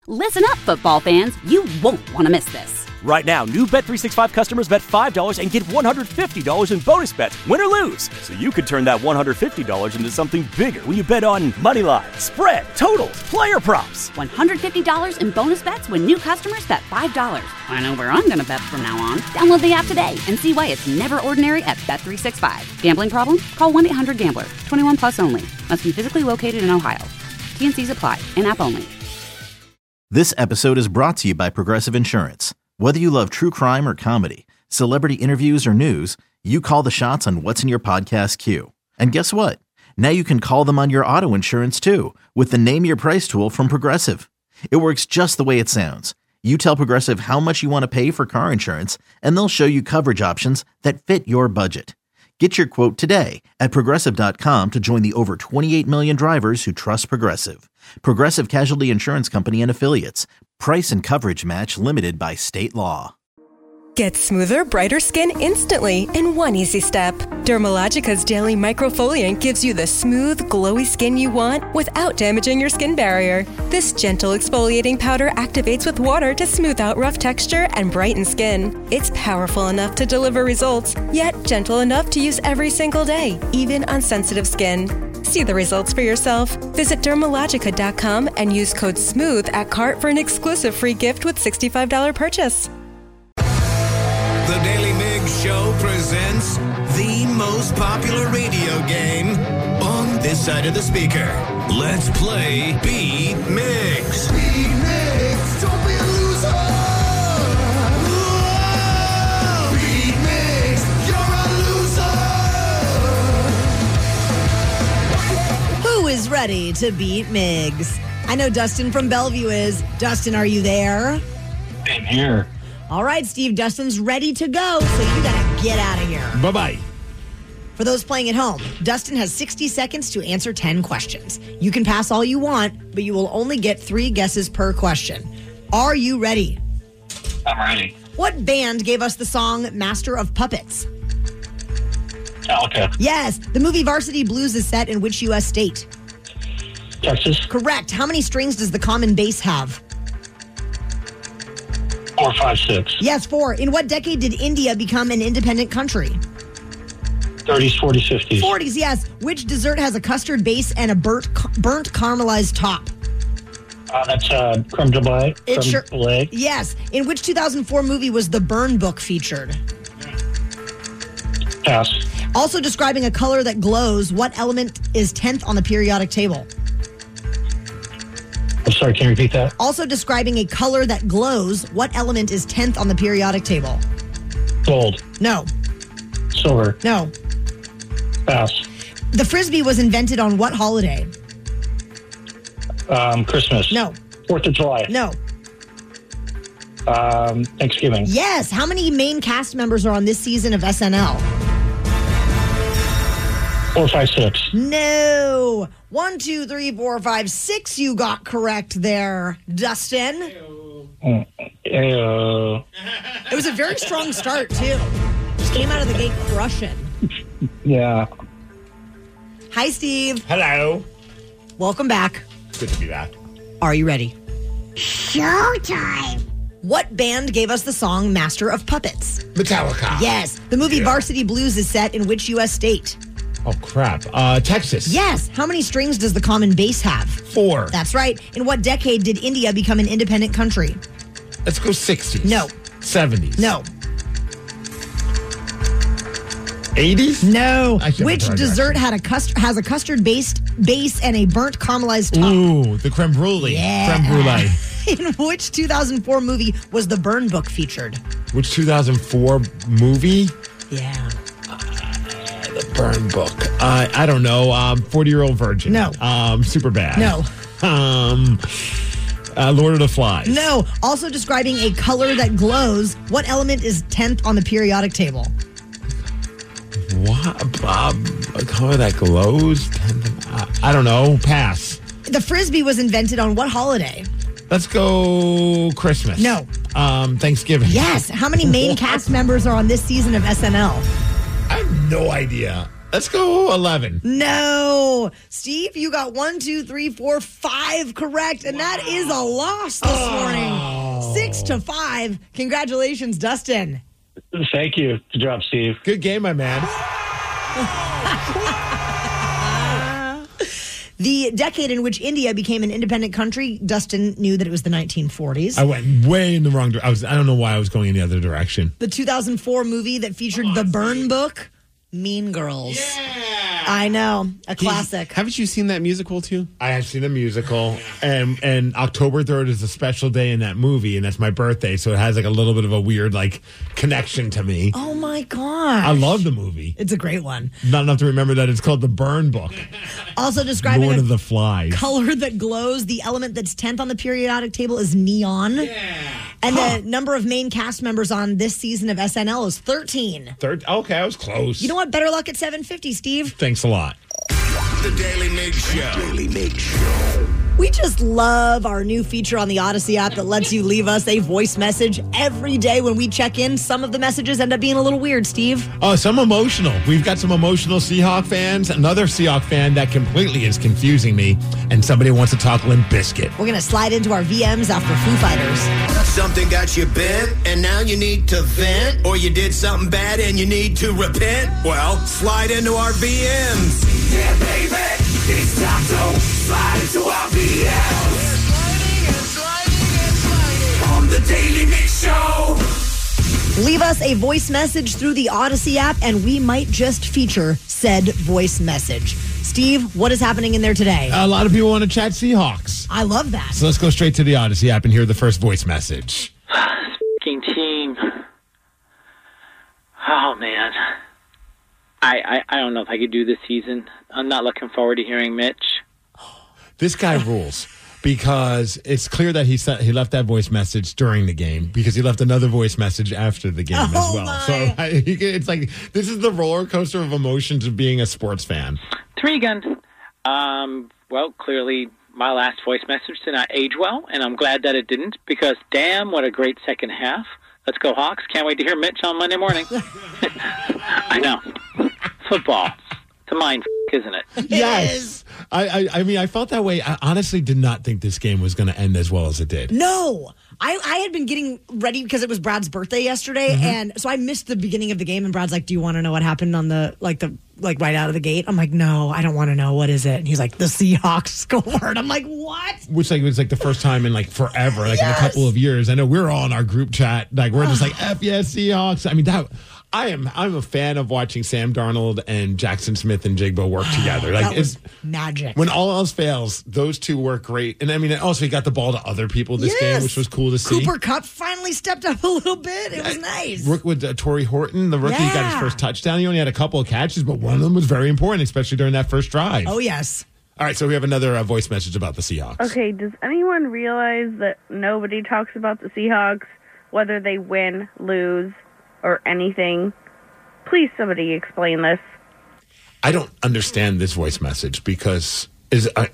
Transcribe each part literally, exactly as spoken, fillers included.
Listen up, football fans. You won't want to miss this. Right now, new Bet three sixty-five customers bet five dollars and get one hundred fifty dollars in bonus bets, win or lose. So you could turn that one hundred fifty dollars into something bigger when you bet on money line, spread, totals, player props. one hundred fifty dollars in bonus bets when new customers bet five dollars. I know where I'm going to bet from now on. Download the app today and see why it's never ordinary at Bet three sixty-five. Gambling problem? Call one eight hundred gambler. twenty-one plus only. Must be physically located in Ohio. T N Cs apply. In-app only. This episode is brought to you by Progressive Insurance. Whether you love true crime or comedy, celebrity interviews or news, you call the shots on what's in your podcast queue. And guess what? Now you can call them on your auto insurance too with the Name Your Price tool from Progressive. It works just the way it sounds. You tell Progressive how much you want to pay for car insurance, and they'll show you coverage options that fit your budget. Get your quote today at Progressive dot com to join the over twenty-eight million drivers who trust Progressive. Progressive Casualty Insurance Company and Affiliates. Price and coverage match limited by state law. Get smoother, brighter skin instantly in one easy step. Dermalogica's Daily Microfoliant gives you the smooth, glowy skin you want without damaging your skin barrier. This gentle exfoliating powder activates with water to smooth out rough texture and brighten skin. It's powerful enough to deliver results, yet gentle enough to use every single day, even on sensitive skin. See the results for yourself. Visit Dermalogica dot com and use code SMOOTH at cart for an exclusive free gift with sixty-five dollars purchase. The Daily Migs Show presents the most popular radio game on this side of the speaker. Let's play Beat Migs. Beat Migs, don't be a loser. Whoa! Beat Migs, you're a loser. Who is ready to beat Migs? I know Dustin from Bellevue is. Dustin, are you there? I'm here. All right, Steve, Dustin's ready to go, so you gotta get out of here. Bye-bye. For those playing at home, Dustin has sixty seconds to answer ten questions. You can pass all you want, but you will only get three guesses per question. Are you ready? I'm ready. What band gave us the song Master of Puppets? Metallica. Yes. The movie Varsity Blues is set in which U S state? Texas. Correct. How many strings does the common bass have? Four, five, six. Yes, four. In what decade did India become an independent country? thirties, forties, fifties. forties, yes. Which dessert has a custard base and a burnt, burnt caramelized top? Uh, that's uh, creme brulee. It Creme sure, brulee. yes. In which two thousand four movie was The Burn Book featured? Pass. Also describing a color that glows, what element is tenth on the periodic table? I'm sorry, can you repeat that? Also describing a color that glows, what element is tenth on the periodic table? Gold. No. Silver. No. Pass. The Frisbee was invented on what holiday? Um, Christmas. No. Fourth of July. No. Um, Thanksgiving. Yes. How many main cast members are on this season of S N L? Four, five, six. No. One, two, three, four, five, six you got correct there, Dustin. Mm, ew. It was a very strong start, too. Just came out of the gate crushing. Yeah. Hi, Steve. Hello. Welcome back. Good to be back. Are you ready? Showtime. What band gave us the song Master of Puppets? Metallica. Yes. The movie Yeah. Varsity Blues is set in which U S state? Oh, crap. Uh, Texas. Yes. How many strings does the common bass have? Four. That's right. In what decade did India become an independent country? Let's go sixties. No. seventies. No. eighties? No. I can't Which remember dessert had a custard has a custard based base and a burnt caramelized top? Ooh, the creme brulee. Yeah. Creme brulee. In which two thousand four movie was The Burn Book featured? Which two thousand four movie? Yeah. The Burn Book. Uh, I don't know. Um, forty-year-old Virgin. No. Um, super bad. No. Um, uh, Lord of the Flies. No. Also describing a color that glows. What element is tenth on the periodic table? What? Um, a color that glows? Uh, I don't know. Pass. The Frisbee was invented on what holiday? Let's go Christmas. No. Um, Thanksgiving. Yes. How many main cast members are on this season of S N L? I have no idea. Let's go eleven. No. Steve, you got one, two, three, four, five correct, and wow. that is a loss this oh. morning. Six to five. Congratulations, Dustin. Thank you. Good job, Steve. Good game, my man. The decade in which India became an independent country, Dustin knew that it was the nineteen forties. I went way in the wrong direction. I was I don't know why I was going in the other direction. The two thousand four movie that featured oh, the Burn Book, Mean Girls. Yeah. I know, a classic. He's, haven't you seen that musical too? I have seen the musical, and and October third is a special day in that movie, and that's my birthday, so it has like a little bit of a weird like connection to me. Oh my gosh. I love the movie. It's a great one. Not enough to remember that it's called the Burn Book. Also describing Lord a of the Flies. Color that glows. The element that's tenth on the periodic table is neon. Yeah. And huh. the number of main cast members on this season of S N L is thirteen. Third. Okay, I was close. You know what? Better luck at seven fifty, Steve. Thanks a lot. The Daily Mig Show. Daily Mig Show. We just love our new feature on the Odyssey app that lets you leave us a voice message every day when we check in. Some of the messages end up being a little weird, Steve. Oh, some emotional. We've got some emotional Seahawk fans. Another Seahawk fan that completely is confusing me. And somebody wants to talk Limp Bizkit. We're going to slide into our V Ms after Foo Fighters. Something got you bent, and now you need to vent. Or you did something bad and you need to repent. Well, slide into our V Ms. Yeah, baby. It's time to slide into our V Ms. We're sliding and sliding and sliding on the Daily Mix Show. Leave us a voice message through the Odyssey app, and we might just feature said voice message. Steve, what is happening in there today? A lot of people want to chat Seahawks. I love that. So let's go straight to the Odyssey app and hear the first voice message. F***ing team. Oh, man. I, I, I don't know if I could do this season. I'm not looking forward to hearing Mitch. This guy rules because it's clear that he sent, he left that voice message during the game because he left another voice message after the game oh as well. My. So I, it's like this is the roller coaster of emotions of being a sports fan. Three gun. Um, well, clearly my last voice message did not age well, and I'm glad that it didn't because damn, what a great second half. Let's go Hawks. Can't wait to hear Mitch on Monday morning. I know. Football. It's a mind f***, isn't it? It yes. is. I, I I mean, I felt that way. I honestly did not think this game was going to end as well as it did. No. I, I had been getting ready because it was Brad's birthday yesterday, mm-hmm. and so I missed the beginning of the game, and Brad's like, do you want to know what happened on the, like, the like right out of the gate? I'm like, no, I don't want to know. What is it? And he's like, the Seahawks scored. I'm like, what? Which, like, was like the first time in, like, forever, like, yes. in a couple of years. I know we're all in our group chat. Like, we're just like, F yes, Seahawks. I mean, that... I am I'm a fan of watching Sam Darnold and Jackson Smith and Jigbo work together. Like that was it's magic. When all else fails, those two work great. And I mean, also he got the ball to other people this yes. game, which was cool to see. Cooper Kupp finally stepped up a little bit. It was nice. Work with uh, Torrey Horton, the rookie, yeah. got his first touchdown. He only had a couple of catches, but one of them was very important, especially during that first drive. Oh yes. All right, so we have another uh, voice message about the Seahawks. Okay, does anyone realize that nobody talks about the Seahawks, whether they win, lose, or anything? Please, somebody explain this. I don't understand this voice message because is I,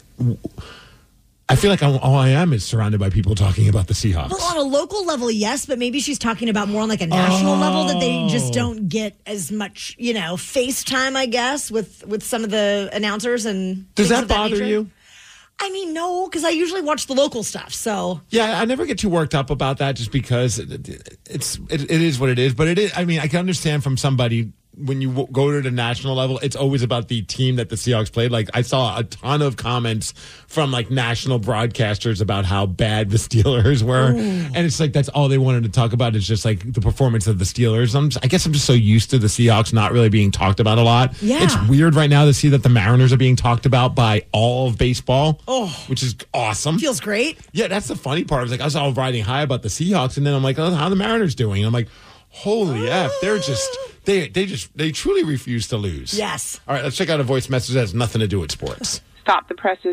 I feel like I'm, all I am is surrounded by people talking about the Seahawks. Well, on a local level, yes, but maybe she's talking about more on like a national oh. level that they just don't get as much, you know, FaceTime, I guess, with, with some of the announcers and. Does that of that bother nature. you? I mean, no, because I usually watch the local stuff. So yeah, I never get too worked up about that, just because it, it's it, it is what it is. But it is. I mean, I can understand from somebody when you w- go to the national level, it's always about the team that the Seahawks played. Like I saw a ton of comments from like national broadcasters about how bad the Steelers were, Ooh. and it's like that's all they wanted to talk about is just like the performance of the Steelers. I'm just, I guess I'm just so used to the Seahawks not really being talked about a lot. Yeah. It's weird right now to see that the Mariners are being talked about by all of baseball, oh, which is awesome. Feels great. Yeah, that's the funny part. I was like, I was all riding high about the Seahawks, and then I'm like, oh, how are the Mariners doing? And I'm like, holy F, they're just, they they just, they truly refuse to lose. Yes. All right, let's check out a voice message that has nothing to do with sports. Stop the presses.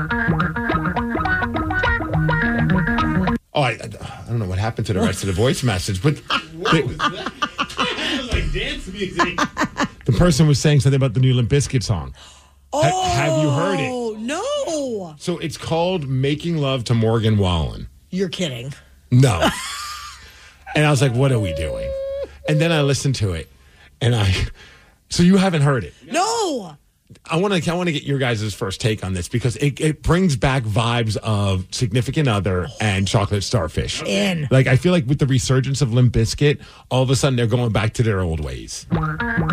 Oh, I, I don't know what happened to the rest of the voice message, but they, It was like dance music. the person was saying something about the new Limp Bizkit song. Oh, ha- have you heard it? Oh, no. So it's called Making Love to Morgan Wallen. You're kidding. No. And I was like, what are we doing? And then I listened to it, and I So you haven't heard it? No. I want to I want to get your guys' first take on this because it, it brings back vibes of Significant Other and Chocolate Starfish. In. Like, I feel like with the resurgence of Limp Bizkit, all of a sudden they're going back to their old ways. All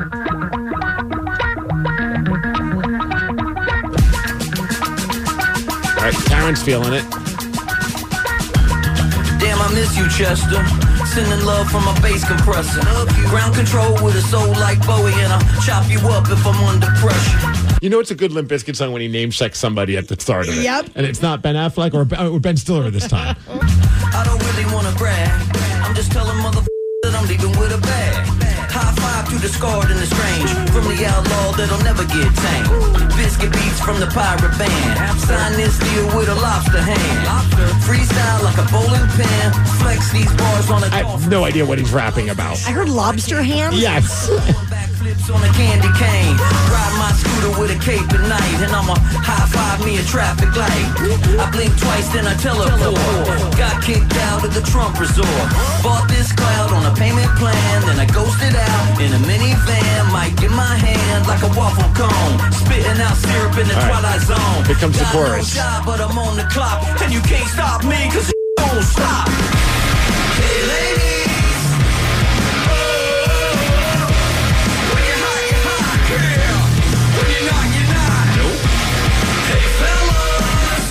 right, Karen's feeling it. Damn, I miss you, Chester. Sending love from a bass compressor. Ground control with a soul like Bowie, and I'll chop you up if I'm under pressure. You know it's a good Limp Bizkit song when he name checks somebody at the start of it. Yep. And it's not Ben Affleck or, or Ben Stiller this time. I don't really want to brag. I'm just telling motherfuckers that I'm leaving with a bag. High five to the scarred and the strange. From the outlaw that'll never get tamed. Biscuit beats from the pirate band. Sign this deal with a lobster hand. Freestyle like a bowling pin. Flex these bars on a I have no idea what he's rapping about. I heard lobster hand. Yes. Backflips on a candy cane. Ride my scooter with a cape at night. And I'ma high five me a traffic light. I blink twice, then I teleport. Got kicked out of the Trump resort. Bought this cloud on a payment plan. Then I ghosted out in a minivan. Mic in my hand like a waffle cone. Spitting out syrup in the All right. twilight zone. Here comes the Got chorus. No job, but I'm on the clock. And you can't stop me cause it don't stop. Hey ladies. Oh, when you're hot, you're hot, girl. When you're not, you're not. Nope. Hey fellas.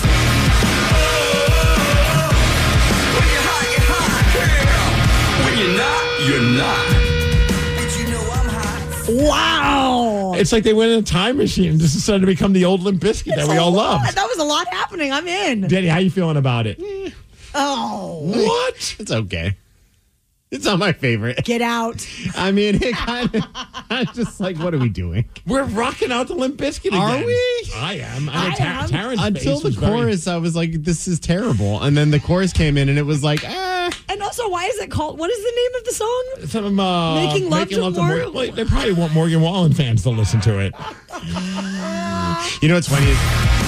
Oh, when you're hot, you're hot, girl. When you're not, you're not. Wow. It's like they went in a time machine and just decided to become the old Limp Bizkit that we all lot. loved. That was a lot happening. I'm in. Danny, how you feeling about it? Oh. What? It's okay. It's not my favorite. Get out. I mean, it kind of, I'm just like, what are we doing? We're rocking out the Limp Bizkit again. Are we? I am. I, I know Ta- am. Taryn's Until face the was very- chorus, I was like, this is terrible. And then the chorus came in and it was like, eh. And also, why is it called? What is the name of the song? Some, uh, Making Love to Morgan. Morgan. Well, they probably want Morgan Wallen fans to listen to it. You know what's funny is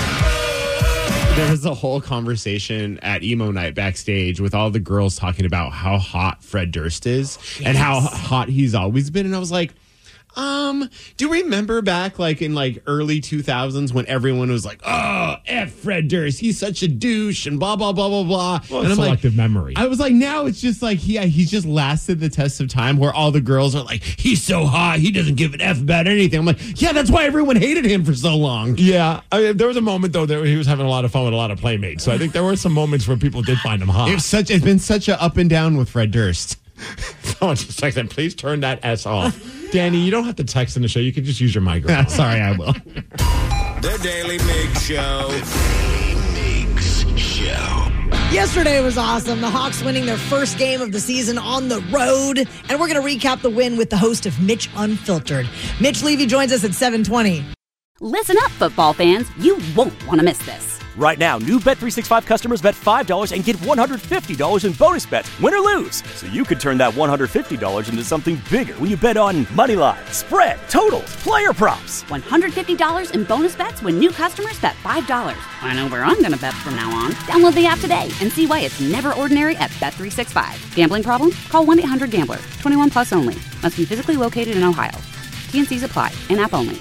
there was a whole conversation at emo night backstage with all the girls talking about how hot Fred Durst is yes. and how hot he's always been. And I was like, um, do you remember back like in like early two thousands when everyone was like, oh, F Fred Durst, he's such a douche and blah, blah, blah, blah, blah. Well, and I'm selective like, memory. I was like, now it's just like, yeah, he's just lasted the test of time where all the girls are like, he's so hot, he doesn't give an F about anything. I'm like, yeah, that's why everyone hated him for so long. Yeah. I mean, there was a moment, though, that he was having a lot of fun with a lot of playmates. So I think there were some moments where people did find him hot. It's such. It's been such a up and down with Fred Durst. Someone just texted, please turn that S off. Danny, you don't have to text in the show. You can just use your microphone. Sorry, I will. The Daily Mix Show. Daily Mix Show. Yesterday was awesome. The Hawks winning their first game of the season on the road. And we're going to recap the win with the host of Mitch Unfiltered. Mitch Levy joins us at seven twenty. Listen up, football fans. You won't want to miss this. Right now, new Bet three sixty-five customers bet five dollars and get one hundred fifty dollars in bonus bets, win or lose. So you could turn that one hundred fifty dollars into something bigger when you bet on money line, spread, totals, player props. one hundred fifty dollars in bonus bets when new customers bet five dollars. I know where I'm going to bet from now on. Download the app today and see why it's never ordinary at Bet three sixty-five. Gambling problem? Call one eight hundred gambler. twenty-one plus only. Must be physically located in Ohio. T N Cs apply. In-app only.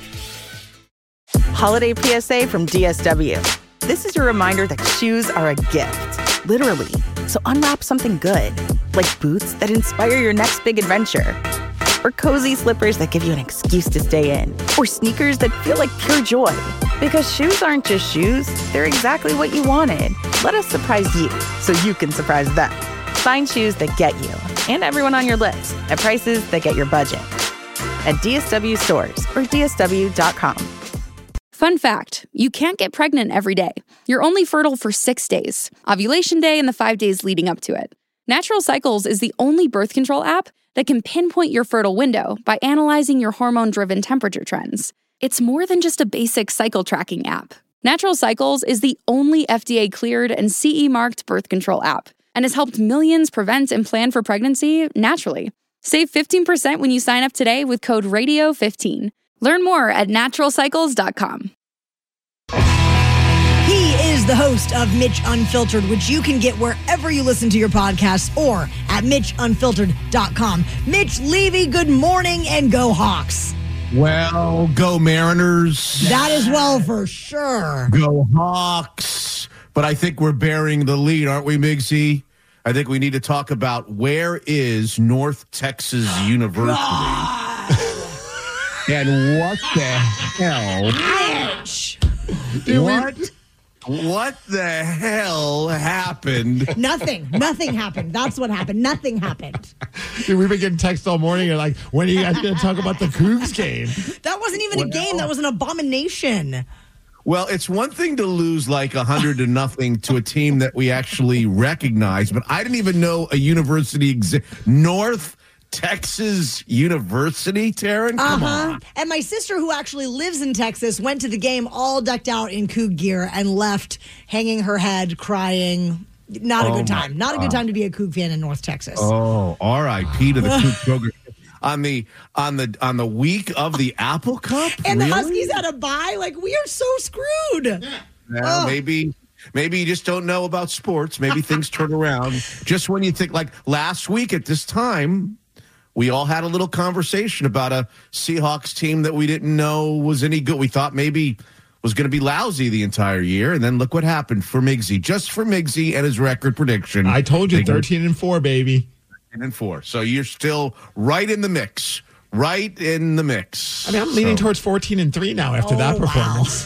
Holiday P S A from D S W. This is your reminder that shoes are a gift, literally. So unwrap something good, like boots that inspire your next big adventure, or cozy slippers that give you an excuse to stay in, or sneakers that feel like pure joy. Because shoes aren't just shoes, they're exactly what you wanted. Let us surprise you so you can surprise them. Find shoes that get you and everyone on your list at prices that get your budget. At D S W stores or D S W dot com. Fun fact, you can't get pregnant every day. You're only fertile for six days, ovulation day and the five days leading up to it. Natural Cycles is the only birth control app that can pinpoint your fertile window by analyzing your hormone-driven temperature trends. It's more than just a basic cycle tracking app. Natural Cycles is the only F D A-cleared and C E-marked birth control app and has helped millions prevent and plan for pregnancy naturally. Save fifteen percent when you sign up today with code radio fifteen. Learn more at natural cycles dot com. He is the host of Mitch Unfiltered, which you can get wherever you listen to your podcasts or at mitch unfiltered dot com. Mitch Levy, good morning and go Hawks. Well, go Mariners. That as well, for sure. Go Hawks. But I think we're bearing the lead, aren't we, Migsy? I think we need to talk about where is North Texas University? And what the hell? What? What the hell happened? Nothing. Nothing happened. That's what happened. Nothing happened. Dude, we've been getting texts all morning. You're like, when are you guys going to talk about the Cougs game? That wasn't even well, a game. That was an abomination. Well, it's one thing to lose like a hundred to nothing to a team that we actually recognize, but I didn't even know a university exists. North Texas University, Taryn? Come uh-huh. on. And my sister, who actually lives in Texas, went to the game all decked out in Coug gear and left hanging her head, crying. Not a oh good time. Not a good time to be a Coug fan in North Texas. Oh, R I P to the Coug program. On the on the on the week of the Apple Cup, and really? The Huskies had a bye. Like, we are so screwed. Yeah, oh. maybe maybe you just don't know about sports. Maybe things turn around just when you think. Like last week at this time, we all had a little conversation about a Seahawks team that we didn't know was any good. We thought maybe was going to be lousy the entire year, and then look what happened for Migsy. Just for Migsy and his record prediction. I told you, thirteen and four, baby. And four. So you're still right in the mix. Right in the mix. I mean, I'm leaning so. towards fourteen and three now after oh, that performance.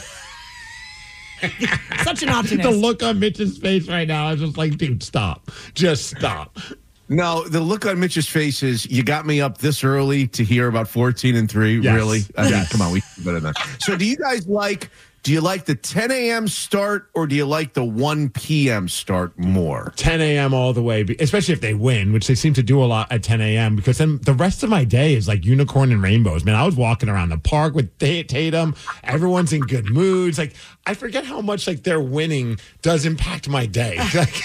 Wow. Such an optimist. The look on Mitch's face right now, I was just like, dude, stop. Just stop. No, the look on Mitch's face is, you got me up this early to hear about fourteen and three. Yes. Really? I yes. mean, come on, we can do better than that. So do you guys like, do you like the ten a.m. start or do you like the one p.m. start more? ten a.m. all the way, especially if they win, which they seem to do a lot at ten a.m. because then the rest of my day is like unicorn and rainbows. Man, I was walking around the park with Tatum. Everyone's in good moods. Like, I forget how much like their winning does impact my day.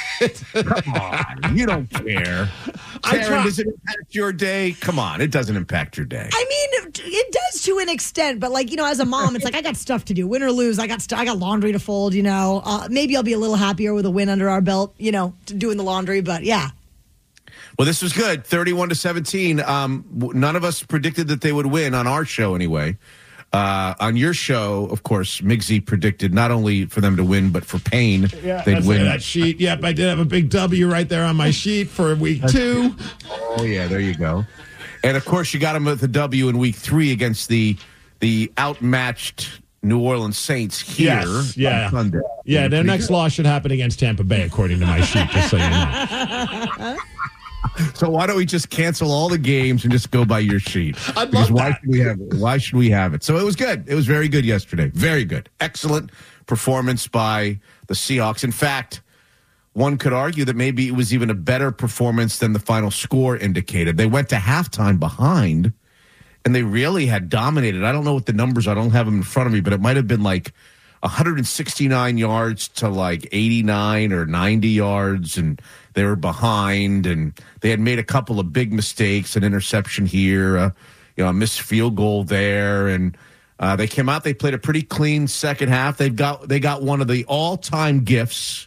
Come on, you don't care. Taryn, does it impact your day? Come on, it doesn't impact your day. I mean, it does to an extent, but like, you know, as a mom, it's like I got stuff to do. Win or lose, I got st- I got laundry to fold. You know, uh, maybe I'll be a little happier with a win under our belt. You know, doing the laundry, but yeah. Well, this was good, thirty-one to seventeen. Um, none of us predicted that they would win on our show, anyway. Uh, on your show, of course, Migsy predicted not only for them to win, but for pain, yeah, they'd win. That sheet. Yep, I did have a big W right there on my sheet for week two. Oh, yeah, there you go. And, of course, you got them with a W in week three against the the outmatched New Orleans Saints here. Yes, yeah, Sunday. Yeah, their next good. loss should happen against Tampa Bay, according to my sheet, just so you know. So why don't we just cancel all the games and just go by your sheet? I'd because love why that. should we have it? Why should we have it? So it was good. It was very good yesterday. Very good. Excellent performance by the Seahawks. In fact, one could argue that maybe it was even a better performance than the final score indicated. They went to halftime behind, and they really had dominated. I don't know what the numbers are. I don't have them in front of me, but it might have been like one hundred sixty-nine yards to like eighty-nine or ninety yards, and they were behind, and they had made a couple of big mistakes, an interception here, uh, you know, a missed field goal there, and uh, they came out. They played a pretty clean second half. They've got they got one of the all-time gifts.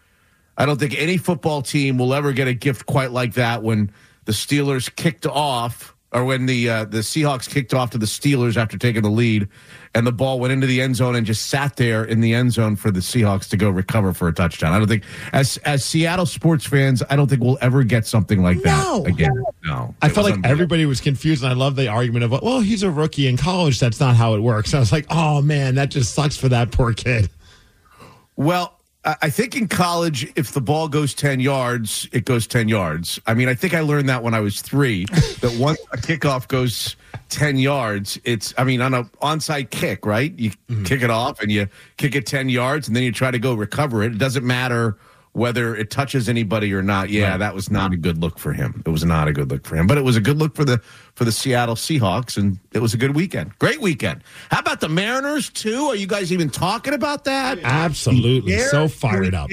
I don't think any football team will ever get a gift quite like that when the Steelers kicked off, or when the uh, the Seahawks kicked off to the Steelers after taking the lead, and the ball went into the end zone and just sat there in the end zone for the Seahawks to go recover for a touchdown. I don't think, as as Seattle sports fans, I don't think we'll ever get something like that no. again. No. I felt like everybody was confused, and I love the argument of, well, he's a rookie in college. That's not how it works. I was like, oh, man, that just sucks for that poor kid. Well, I think in college, if the ball goes ten yards, it goes ten yards. I mean, I think I learned that when I was three, that once a kickoff goes ten yards, it's, I mean, on an onside kick, right? You mm-hmm. kick it off and you kick it ten yards and then you try to go recover it. It doesn't matter whether it touches anybody or not. Yeah, right. That was not a good look for him. It was not a good look for him, but it was a good look for the for the Seattle Seahawks, and it was a good weekend. Great weekend. How about the Mariners, too? Are you guys even talking about that? Absolutely. So fired up.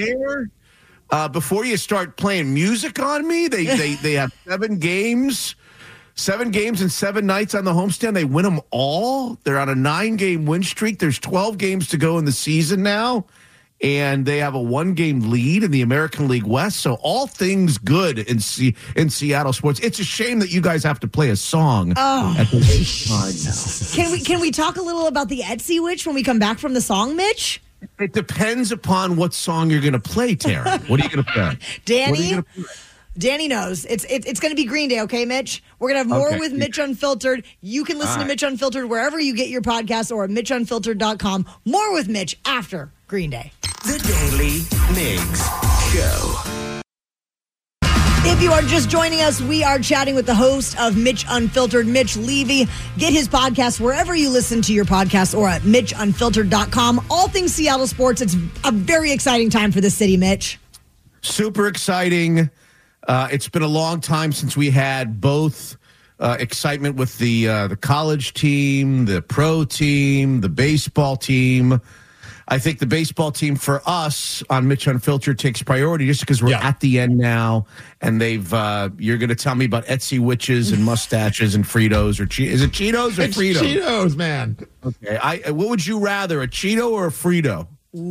Uh, before you start playing music on me, they, they, they have seven games, seven games and seven nights on the homestand. They win them all. They're on a nine-game win streak. There's twelve games to go in the season now. and they have a one-game lead in the American League West. So all things good in C- in Seattle sports. It's a shame that you guys have to play a song Oh. at the same time now. Can we can we talk a little about the Etsy Witch when we come back from the song, Mitch? It depends upon what song you're going to play, Tara. What are you going to play? Danny? What are you gonna play? Danny knows. It's it, it's going to be Green Day, okay, Mitch? We're going to have more Okay. with Mitch Unfiltered. You can listen All to right. Mitch Unfiltered wherever you get your podcast or at mitch unfiltered dot com. More with Mitch after Green Day. The Daily Migs Show. If you are just joining us, we are chatting with the host of Mitch Unfiltered, Mitch Levy. Get his podcast wherever you listen to your podcast or at mitch unfiltered dot com. All things Seattle sports. It's a very exciting time for the city, Mitch. Super exciting. Uh, it's been a long time since we had both uh, excitement with the uh, the college team, the pro team, the baseball team. I think the baseball team for us on Mitch Unfiltered takes priority just because we're Yeah. at the end now, and they've. Uh, you're going to tell me about Etsy witches and mustaches and Fritos or che- is it Cheetos or It's Fritos? Cheetos, man. Okay, I. What would you rather, a Cheeto or a Frito?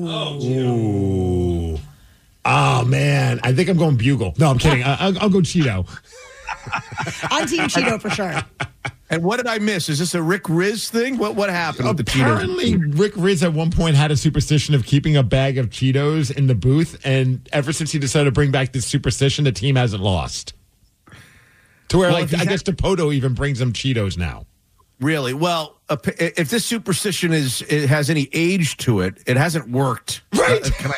Ooh. Oh, man. I think I'm going Bugle. No, I'm kidding. I, I'll, I'll go Cheeto. I'm Team Cheeto for sure. And what did I miss? Is this a Rick Riz thing? What what happened with the Cheetos? Apparently, Rick Riz at one point had a superstition of keeping a bag of Cheetos in the booth, and ever since he decided to bring back this superstition, the team hasn't lost. To where, Well, like, if he's I ha- guess DePoto even brings them Cheetos now. Really? Well, uh, if this superstition is it has any age to it, it hasn't worked. Right? Uh, can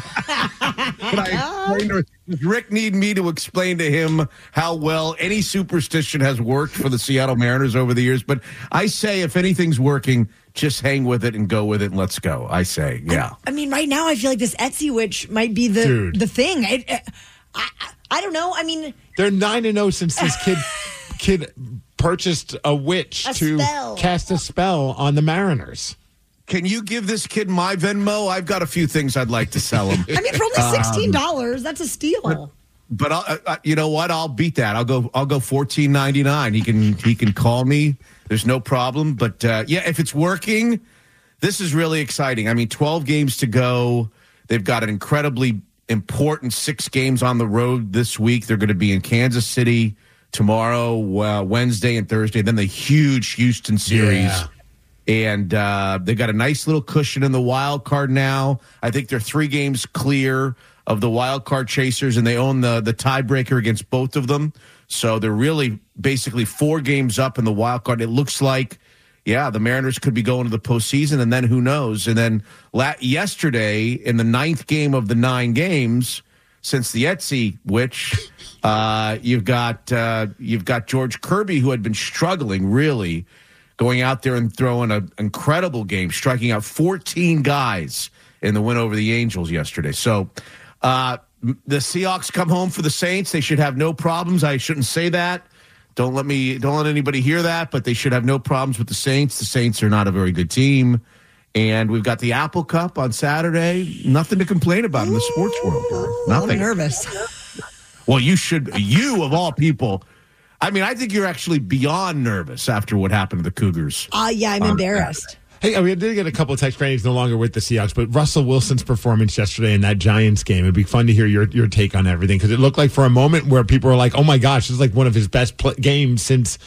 I? can I explain to, does Rick need me to explain to him how well any superstition has worked for the Seattle Mariners over the years? But I say, if anything's working, just hang with it and go with it, and let's go. I say, yeah. I mean, right now I feel like this Etsy Witch might be the Dude. the thing. It, it, I I don't know. I mean, They're nine and zero since this kid kid purchased a witch A to spell. cast a spell on the Mariners. Can you give this kid my Venmo? I've got a few things I'd like to sell him. I mean, for only sixteen dollars, that's a steal. But I'll, uh, uh, you know what? I'll beat that. I'll go. I'll go fourteen ninety nine. He can. He can call me. There's no problem. But uh, yeah, if it's working, this is really exciting. I mean, twelve games to go. They've got an incredibly important six games on the road this week. They're going to be in Kansas City tomorrow, uh, Wednesday, and Thursday. Then the huge Houston series. Yeah. And uh, they got a nice little cushion in the wild card now. I think they're three games clear of the wild card chasers, and they own the the tiebreaker against both of them. So they're really basically four games up in the wild card. It looks like, yeah, the Mariners could be going to the postseason, and then who knows? And then la- yesterday, in the ninth game of the nine games since the Etsy Witch, uh, you've got uh, you've got George Kirby, who had been struggling really, going out there and throwing an incredible game, striking out fourteen guys in the win over the Angels yesterday. So uh, the Seahawks come home for the Saints. They should have no problems. I shouldn't say that. Don't let me. Don't let anybody hear that. But they should have no problems with the Saints. The Saints are not a very good team. And we've got the Apple Cup on Saturday. Nothing to complain about in the sports world, guys. Nothing. I'm nervous. Well, you should. You of all people. I mean, I think you're actually beyond nervous after what happened to the Cougars. Uh, yeah, I'm on embarrassed. Hey, we did get a couple of text. Granny's no longer with the Seahawks, but Russell Wilson's performance yesterday in that Giants game. It'd be fun to hear your your take on everything, because it looked like for a moment where people were like, "Oh my gosh, this is like one of his best pl- games since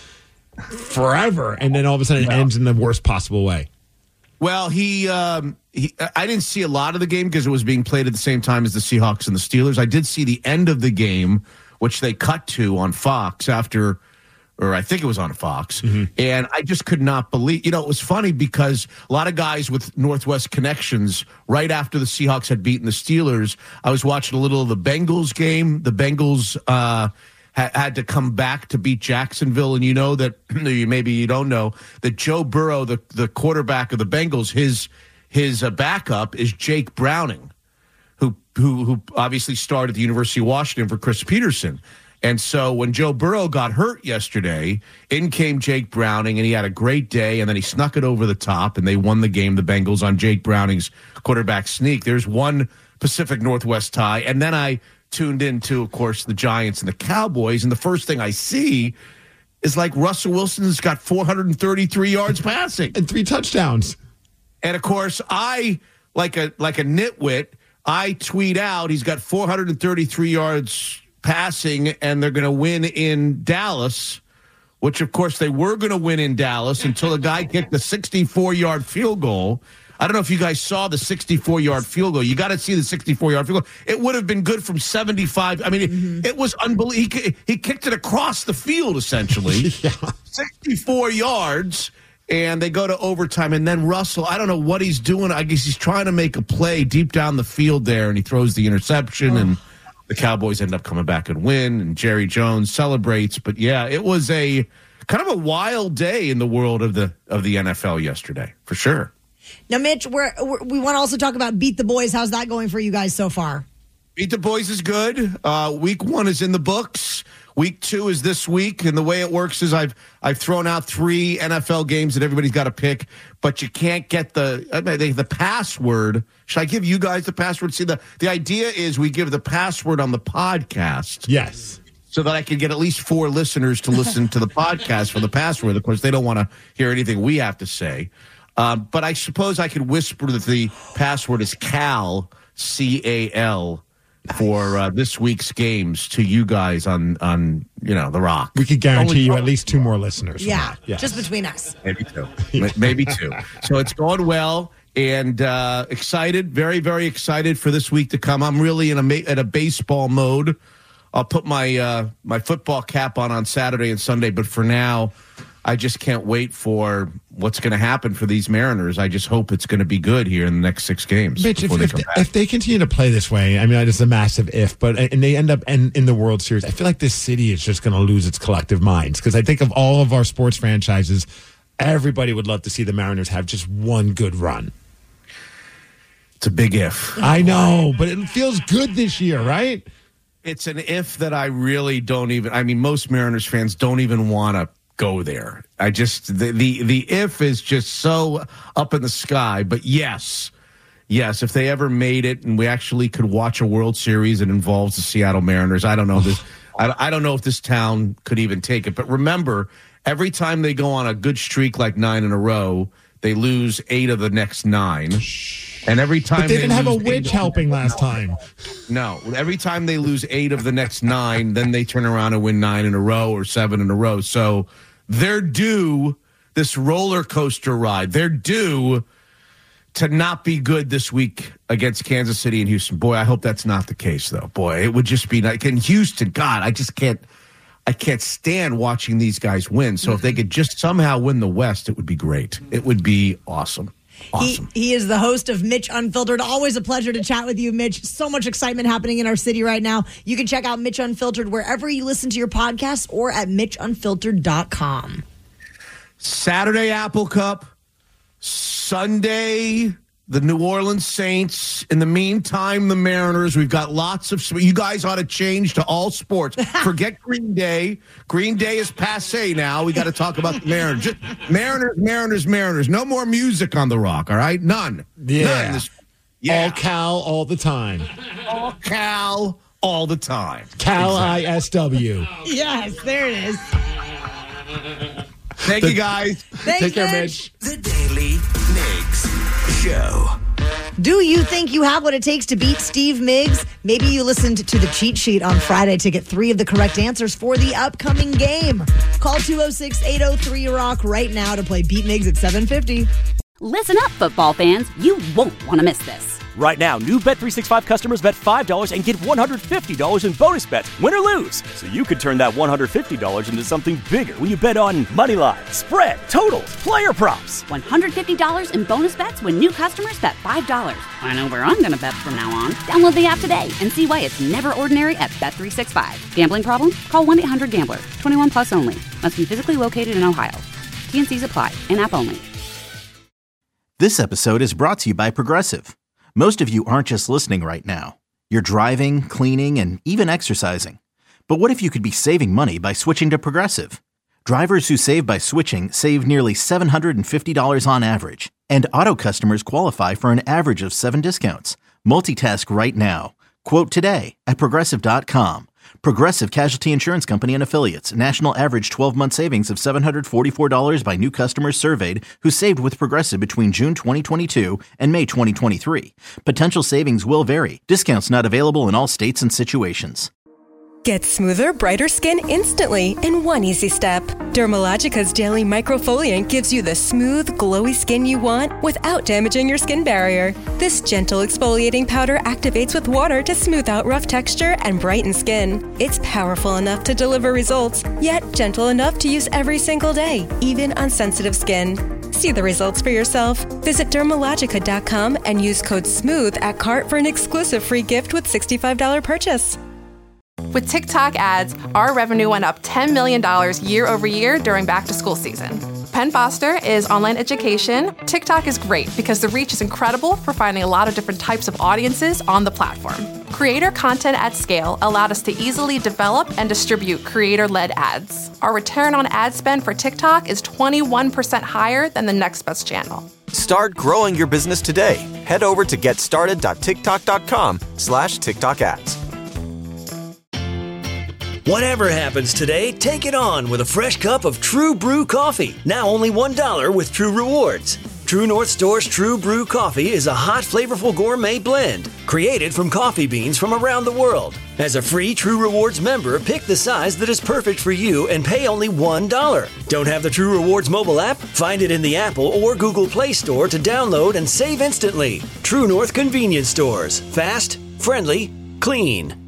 forever," and then all of a sudden it ends in the worst possible way. Well, he, um, he, I didn't see a lot of the game because it was being played at the same time as the Seahawks and the Steelers. I did see the end of the game, which they cut to on Fox after, or I think it was on Fox. Mm-hmm. And I just could not believe, you know, it was funny because a lot of guys with Northwest connections, right after the Seahawks had beaten the Steelers, I was watching a little of the Bengals game. The Bengals, uh, had to come back to beat Jacksonville. And you know that, maybe you don't know, that Joe Burrow, the, the quarterback of the Bengals, his his uh, backup is Jake Browning, who, who who obviously started at the University of Washington for Chris Peterson. And so when Joe Burrow got hurt yesterday, in came Jake Browning, and he had a great day, and then he snuck it over the top, and they won the game, the Bengals, on Jake Browning's quarterback sneak. There's one Pacific Northwest tie, and then I tuned into, of course, the Giants and the Cowboys, and the first thing I see is like Russell Wilson's got four hundred thirty-three yards passing and three touchdowns. And of course, I like a like a nitwit, I tweet out he's got four hundred thirty-three yards passing, and they're going to win in Dallas, which, of course, they were going to win in Dallas until the guy kicked the sixty-four-yard field goal. I don't know if you guys saw the sixty-four-yard field goal. You got to see the sixty-four-yard field goal. It would have been good from seventy-five. I mean, mm-hmm. it, it was unbelievable. He, he kicked it across the field, essentially. yeah. sixty-four yards, and they go to overtime. And then Russell, I don't know what he's doing. I guess he's trying to make a play deep down the field there, and he throws the interception, oh. and the Cowboys end up coming back and win, and Jerry Jones celebrates. But, yeah, it was a kind of a wild day in the world of the of the N F L yesterday, for sure. Now, Mitch, we're, we're, we want to also talk about Beat the Boys. How's that going for you guys so far? Beat the Boys is good. Uh, week one is in the books. Week two is this week, and the way it works is I've I've thrown out three N F L games that everybody's got to pick, but you can't get the I mean, the password. Should I give you guys the password? See, the, the idea is we give the password on the podcast. Yes. So that I can get at least four listeners to listen to the podcast for the password. Of course, they don't want to hear anything we have to say. Um, but I suppose I could whisper that the password is Cal, C A L, for uh, this week's games to you guys on, on you know, The Rock. We could guarantee Only you at least two more listeners. Yeah, yes. Just between us. Maybe two. Maybe two. So it's going well, and uh, excited, very, very excited for this week to come. I'm really in a, in a baseball mode. I'll put my uh, my football cap on on Saturday and Sunday, but for now, I just can't wait for what's going to happen for these Mariners. I just hope it's going to be good here in the next six games. Bitch, if, they if, they, if they continue to play this way, I mean, it's a massive if, but and they end up in, in the World Series, I feel like this city is just going to lose its collective minds. Because I think of all of our sports franchises, everybody would love to see the Mariners have just one good run. It's a big if. I know, but it feels good this year, right? It's an if that I really don't even, I mean, most Mariners fans don't even want to go there. I just the, the the if is just so up in the sky. But yes, yes, if they ever made it and we actually could watch a World Series that involves the Seattle Mariners, I don't know this. I, I don't know if this town could even take it. But remember, every time they go on a good streak like nine in a row, they lose eight of the next nine. And every time but they didn't they have a witch helping last time. No, every time they lose eight of the next nine, then they turn around and win nine in a row or seven in a row. So they're due this roller coaster ride. They're due to not be good this week against Kansas City and Houston. Boy, I hope that's not the case, though. Boy, it would just be like in Houston. God, I just can't. I can't stand watching these guys win. So if they could just somehow win the West, it would be great. It would be awesome. Awesome. He, he is the host of Mitch Unfiltered. Always a pleasure to chat with you, Mitch. So much excitement happening in our city right now. You can check out Mitch Unfiltered wherever you listen to your podcasts or at mitch unfiltered dot com. Saturday, Apple Cup. Sunday, the New Orleans Saints. In the meantime, the Mariners. We've got lots of... You guys ought to change to all sports. Forget Green Day. Green Day is passé now. We got to talk about the Mariners. Just Mariners, Mariners, Mariners. No more music on The Rock, all right? None. Yeah. None. This, yeah. All Cal, all the time. All Cal, all the time. Cal exactly. I S W. Yes, there it is. Thank the, you, guys. Thanks, Take care, Mitch. Mitch. The Daily Miggs Show. Do you think you have what it takes to beat Steve Miggs? Maybe you listened to the cheat sheet on Friday to get three of the correct answers for the upcoming game. Call two oh six, eight oh three, ROCK right now to play Beat Miggs at seven fifty. Listen up, football fans. You won't want to miss this. Right now, new Bet three sixty-five customers bet five dollars and get one hundred fifty dollars in bonus bets, win or lose. So you could turn that one hundred fifty dollars into something bigger when you bet on money line, spread, totals, player props. one hundred fifty dollars in bonus bets when new customers bet five dollars. I know where I'm going to bet from now on. Download the app today and see why it's never ordinary at Bet three sixty-five. Gambling problem? Call one eight hundred gambler. twenty-one plus only. Must be physically located in Ohio. T and C's apply. In-app only. This episode is brought to you by Progressive. Most of you aren't just listening right now. You're driving, cleaning, and even exercising. But what if you could be saving money by switching to Progressive? Drivers who save by switching save nearly seven hundred fifty dollars on average. And auto customers qualify for an average of seven discounts. Multitask right now. Quote today at Progressive dot com. Progressive Casualty Insurance Company and Affiliates. National average twelve-month savings of seven hundred forty-four dollars by new customers surveyed who saved with Progressive between June twenty twenty-two and May twenty twenty-three. Potential savings will vary. Discounts not available in all states and situations. Get smoother, brighter skin instantly in one easy step. Dermalogica's Daily Microfoliant gives you the smooth, glowy skin you want without damaging your skin barrier. This gentle exfoliating powder activates with water to smooth out rough texture and brighten skin. It's powerful enough to deliver results, yet gentle enough to use every single day, even on sensitive skin. See the results for yourself. Visit dermalogica dot com and use code SMOOTH at cart for an exclusive free gift with sixty-five dollars purchase. With TikTok ads, our revenue went up ten million dollars year over year during back to school season. Penn Foster is online education. TikTok is great because the reach is incredible for finding a lot of different types of audiences on the platform. Creator content at scale allowed us to easily develop and distribute creator-led ads. Our return on ad spend for TikTok is twenty-one percent higher than the next best channel. Start growing your business today. Head over to getstarted.tiktok.com slash TikTok ads. Whatever happens today, take it on with a fresh cup of True Brew coffee. Now only one dollar with True Rewards. True North Store's True Brew coffee is a hot, flavorful gourmet blend created from coffee beans from around the world. As a free True Rewards member, pick the size that is perfect for you and pay only one dollar. Don't have the True Rewards mobile app? Find it in the Apple or Google Play Store to download and save instantly. True North Convenience Stores. Fast, friendly, clean.